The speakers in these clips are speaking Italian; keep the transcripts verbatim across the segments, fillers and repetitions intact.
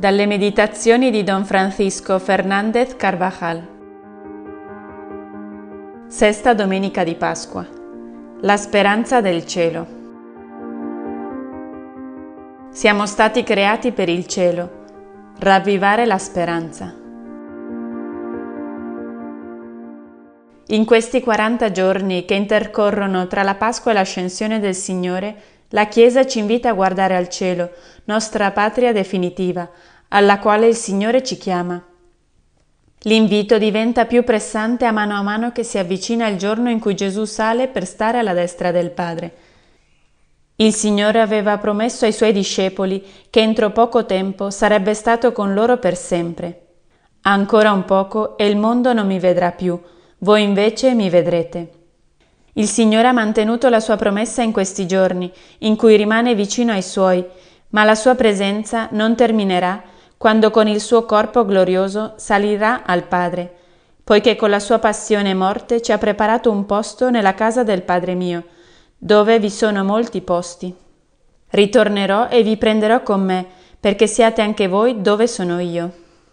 Dalle meditazioni di Don Francisco Fernández Carvajal. Sesta domenica di Pasqua. La speranza del cielo. Siamo stati creati per il cielo, ravvivare la speranza. In questi quaranta giorni che intercorrono tra la Pasqua e l'ascensione del Signore, la Chiesa ci invita a guardare al cielo, nostra patria definitiva, alla quale il Signore ci chiama. L'invito diventa più pressante a mano a mano che si avvicina il giorno in cui Gesù sale per stare alla destra del Padre. Il Signore aveva promesso ai Suoi discepoli che entro poco tempo sarebbe stato con loro per sempre. Ancora un poco e il mondo non mi vedrà più, voi invece mi vedrete. Il Signore ha mantenuto la Sua promessa in questi giorni, in cui rimane vicino ai Suoi, ma la Sua presenza non terminerà quando con il Suo corpo glorioso salirà al Padre, poiché con la Sua passione e morte ci ha preparato un posto nella casa del Padre mio, dove vi sono molti posti. Ritornerò e vi prenderò con me, perché siate anche voi dove sono io.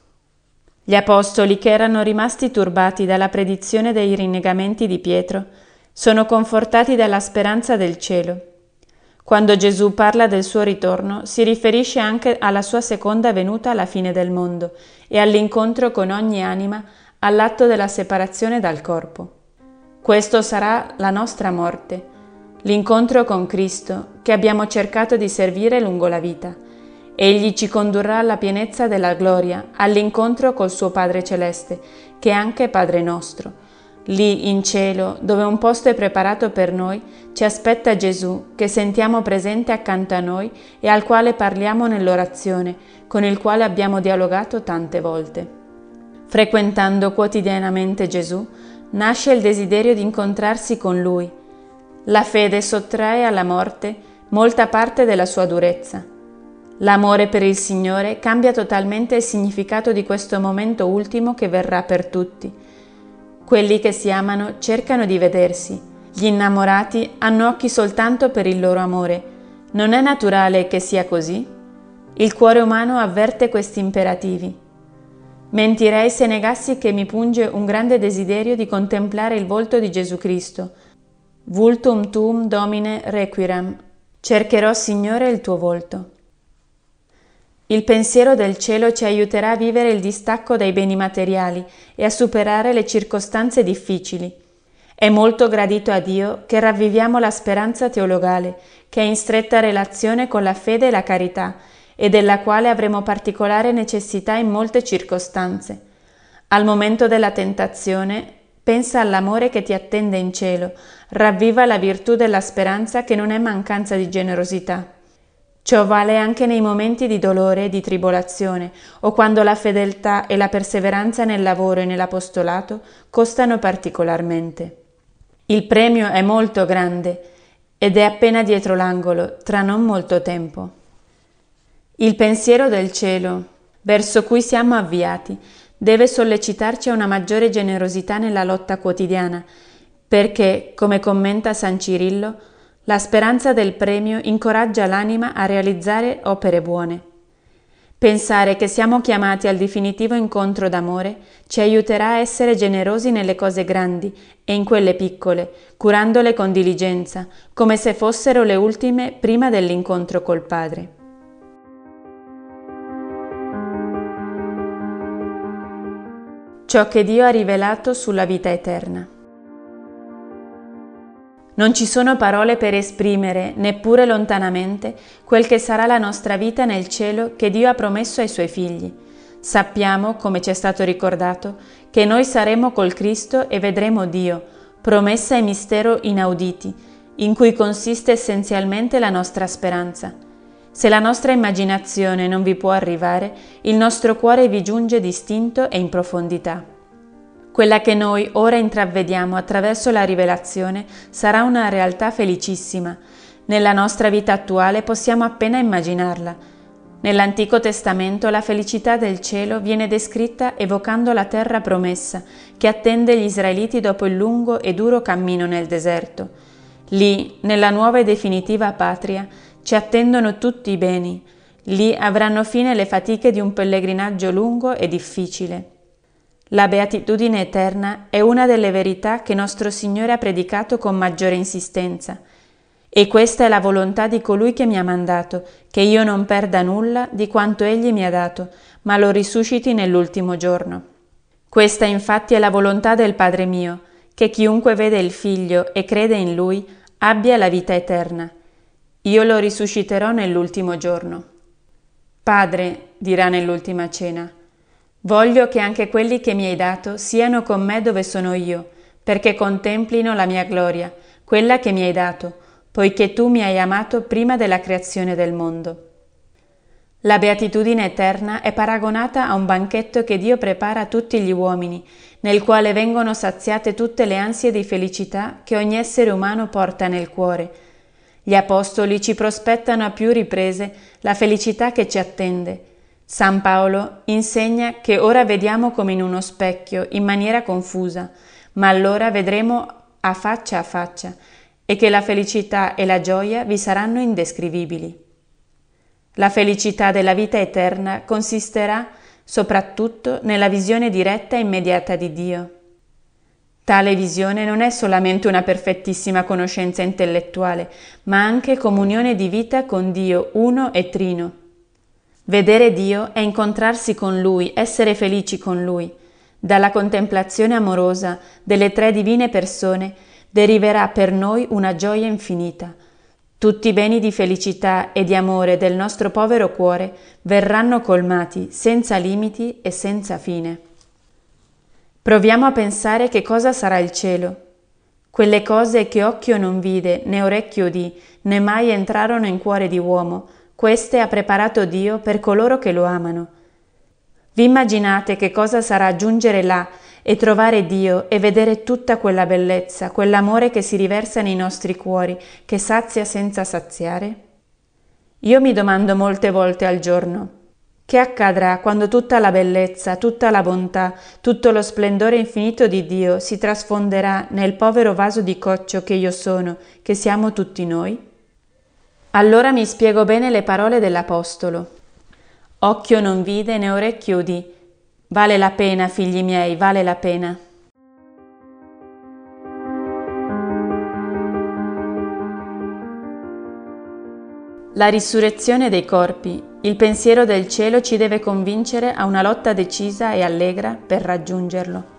Gli apostoli, che erano rimasti turbati dalla predizione dei rinnegamenti di Pietro, sono confortati dalla speranza del cielo. Quando Gesù parla del suo ritorno, si riferisce anche alla sua seconda venuta alla fine del mondo e all'incontro con ogni anima all'atto della separazione dal corpo. Questo sarà la nostra morte, l'incontro con Cristo che abbiamo cercato di servire lungo la vita. Egli ci condurrà alla pienezza della gloria, all'incontro col suo Padre Celeste, che è anche Padre nostro. Lì in cielo, dove un posto è preparato per noi, ci aspetta Gesù, che sentiamo presente accanto a noi e al quale parliamo nell'orazione, con il quale abbiamo dialogato tante volte. Frequentando quotidianamente Gesù, nasce il desiderio di incontrarsi con Lui. La fede sottrae alla morte molta parte della sua durezza. L'amore per il Signore cambia totalmente il significato di questo momento ultimo che verrà per tutti. Quelli che si amano cercano di vedersi, gli innamorati hanno occhi soltanto per il loro amore. Non è naturale che sia così? Il cuore umano avverte questi imperativi. Mentirei se negassi che mi punge un grande desiderio di contemplare il volto di Gesù Cristo. Vultum tuum Domine requirem. Cercherò, Signore, il tuo volto. Il pensiero del cielo ci aiuterà a vivere il distacco dai beni materiali e a superare le circostanze difficili. È molto gradito a Dio che ravviviamo la speranza teologale, che è in stretta relazione con la fede e la carità, e della quale avremo particolare necessità in molte circostanze. Al momento della tentazione, pensa all'amore che ti attende in cielo, ravviva la virtù della speranza che non è mancanza di generosità. Ciò vale anche nei momenti di dolore e di tribolazione, o quando la fedeltà e la perseveranza nel lavoro e nell'apostolato costano particolarmente. Il premio è molto grande ed è appena dietro l'angolo, tra non molto tempo. Il pensiero del cielo, verso cui siamo avviati, deve sollecitarci a una maggiore generosità nella lotta quotidiana, perché, come commenta San Cirillo, la speranza del premio incoraggia l'anima a realizzare opere buone. Pensare che siamo chiamati al definitivo incontro d'amore ci aiuterà a essere generosi nelle cose grandi e in quelle piccole, curandole con diligenza, come se fossero le ultime prima dell'incontro col Padre. Ciò che Dio ha rivelato sulla vita eterna. Non ci sono parole per esprimere, neppure lontanamente, quel che sarà la nostra vita nel cielo che Dio ha promesso ai Suoi figli. Sappiamo, come ci è stato ricordato, che noi saremo col Cristo e vedremo Dio, promessa e mistero inauditi, in cui consiste essenzialmente la nostra speranza. Se la nostra immaginazione non vi può arrivare, il nostro cuore vi giunge distinto e in profondità. Quella che noi ora intravvediamo attraverso la rivelazione sarà una realtà felicissima. Nella nostra vita attuale possiamo appena immaginarla. Nell'Antico Testamento la felicità del cielo viene descritta evocando la terra promessa che attende gli israeliti dopo il lungo e duro cammino nel deserto. Lì, nella nuova e definitiva patria, ci attendono tutti i beni, Lì avranno fine le fatiche di un pellegrinaggio lungo e difficile. La beatitudine eterna è una delle verità che nostro Signore ha predicato con maggiore insistenza. E questa è la volontà di colui che mi ha mandato, che io non perda nulla di quanto Egli mi ha dato, ma lo risusciti nell'ultimo giorno. Questa infatti è la volontà del Padre mio, che chiunque vede il Figlio e crede in Lui abbia la vita eterna. Io lo risusciterò nell'ultimo giorno. Padre, dirà nell'ultima cena, voglio che anche quelli che mi hai dato siano con me dove sono io, perché contemplino la mia gloria, quella che mi hai dato, poiché tu mi hai amato prima della creazione del mondo. La beatitudine eterna è paragonata a un banchetto che Dio prepara a tutti gli uomini, nel quale vengono saziate tutte le ansie di felicità che ogni essere umano porta nel cuore. Gli apostoli ci prospettano a più riprese la felicità che ci attende. San Paolo insegna che ora vediamo come in uno specchio, in maniera confusa, ma allora vedremo a faccia a faccia, e che la felicità e la gioia vi saranno indescrivibili. La felicità della vita eterna consisterà soprattutto nella visione diretta e immediata di Dio. Tale visione non è solamente una perfettissima conoscenza intellettuale, ma anche comunione di vita con Dio uno e trino. Vedere Dio è incontrarsi con Lui, essere felici con Lui. Dalla contemplazione amorosa delle tre divine persone deriverà per noi una gioia infinita. Tutti i beni di felicità e di amore del nostro povero cuore verranno colmati senza limiti e senza fine. Proviamo a pensare che cosa sarà il cielo. Quelle cose che occhio non vide, né orecchio udì, né mai entrarono in cuore di uomo, queste ha preparato Dio per coloro che lo amano. Vi immaginate che cosa sarà giungere là e trovare Dio e vedere tutta quella bellezza, quell'amore che si riversa nei nostri cuori, che sazia senza saziare? Io mi domando molte volte al giorno: che accadrà quando tutta la bellezza, tutta la bontà, tutto lo splendore infinito di Dio si trasfonderà nel povero vaso di coccio che io sono, che siamo tutti noi? Allora mi spiego bene le parole dell'Apostolo. Occhio non vide né orecchio udì. Vale la pena, figli miei, vale la pena. La risurrezione dei corpi, il pensiero del cielo ci deve convincere a una lotta decisa e allegra per raggiungerlo.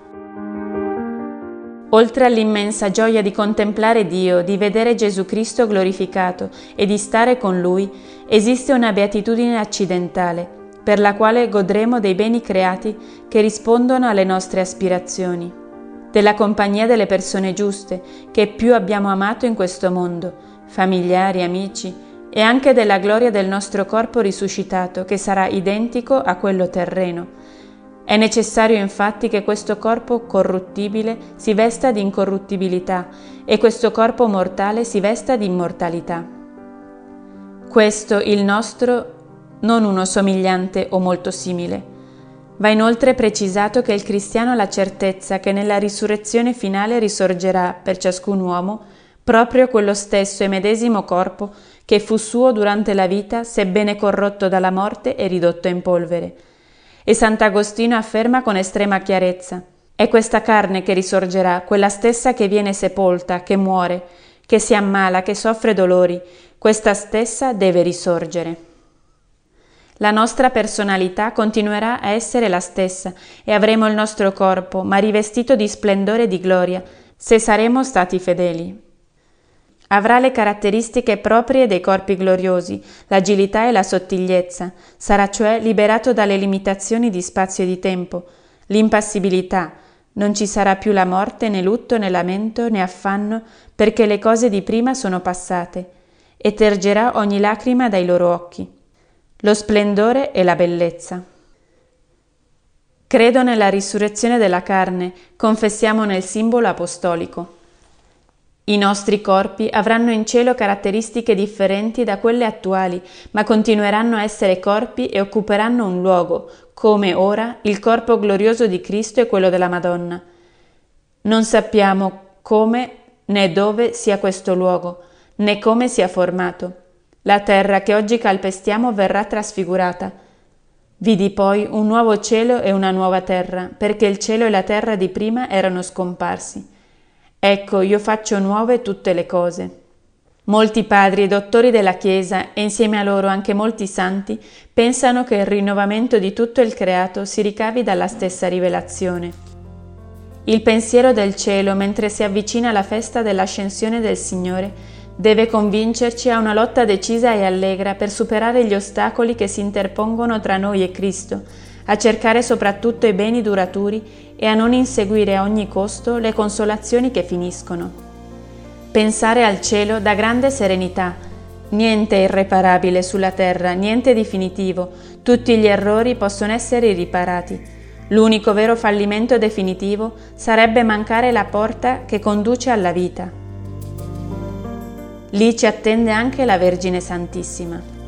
Oltre all'immensa gioia di contemplare Dio, di vedere Gesù Cristo glorificato e di stare con Lui, esiste una beatitudine accidentale, per la quale godremo dei beni creati che rispondono alle nostre aspirazioni, della compagnia delle persone giuste che più abbiamo amato in questo mondo, familiari, amici, e anche della gloria del nostro corpo risuscitato che sarà identico a quello terreno. È necessario infatti che questo corpo corruttibile si vesta di incorruttibilità e questo corpo mortale si vesta di immortalità. Questo il nostro, non uno somigliante o molto simile. Va inoltre precisato che il cristiano ha la certezza che nella risurrezione finale risorgerà per ciascun uomo proprio quello stesso e medesimo corpo che fu suo durante la vita, sebbene corrotto dalla morte e ridotto in polvere. E Sant'Agostino afferma con estrema chiarezza: è questa carne che risorgerà, quella stessa che viene sepolta, che muore, che si ammala, che soffre dolori, questa stessa deve risorgere. La nostra personalità continuerà a essere la stessa e avremo il nostro corpo, ma rivestito di splendore e di gloria, se saremo stati fedeli. Avrà le caratteristiche proprie dei corpi gloriosi, l'agilità e la sottigliezza, sarà cioè liberato dalle limitazioni di spazio e di tempo, l'impassibilità, non ci sarà più la morte, né lutto, né lamento, né affanno, perché le cose di prima sono passate, e tergerà ogni lacrima dai loro occhi. Lo splendore e la bellezza. Credo nella risurrezione della carne, confessiamo nel simbolo apostolico. I nostri corpi avranno in cielo caratteristiche differenti da quelle attuali, ma continueranno a essere corpi e occuperanno un luogo, come ora il corpo glorioso di Cristo e quello della Madonna. Non sappiamo come né dove sia questo luogo, né come sia formato. La terra che oggi calpestiamo verrà trasfigurata. Vidi poi un nuovo cielo e una nuova terra, perché il cielo e la terra di prima erano scomparsi. Ecco, io faccio nuove tutte le cose. Molti padri e dottori della Chiesa, e insieme a loro anche molti santi, pensano che il rinnovamento di tutto il creato si ricavi dalla stessa rivelazione. Il pensiero del cielo, mentre si avvicina la festa dell'ascensione del Signore, deve convincerci a una lotta decisa e allegra per superare gli ostacoli che si interpongono tra noi e Cristo, a cercare soprattutto i beni duraturi e a non inseguire a ogni costo le consolazioni che finiscono. Pensare al cielo dà grande serenità. Niente è irreparabile sulla terra, niente definitivo, tutti gli errori possono essere riparati. L'unico vero fallimento definitivo sarebbe mancare la porta che conduce alla vita. Lì ci attende anche la Vergine Santissima.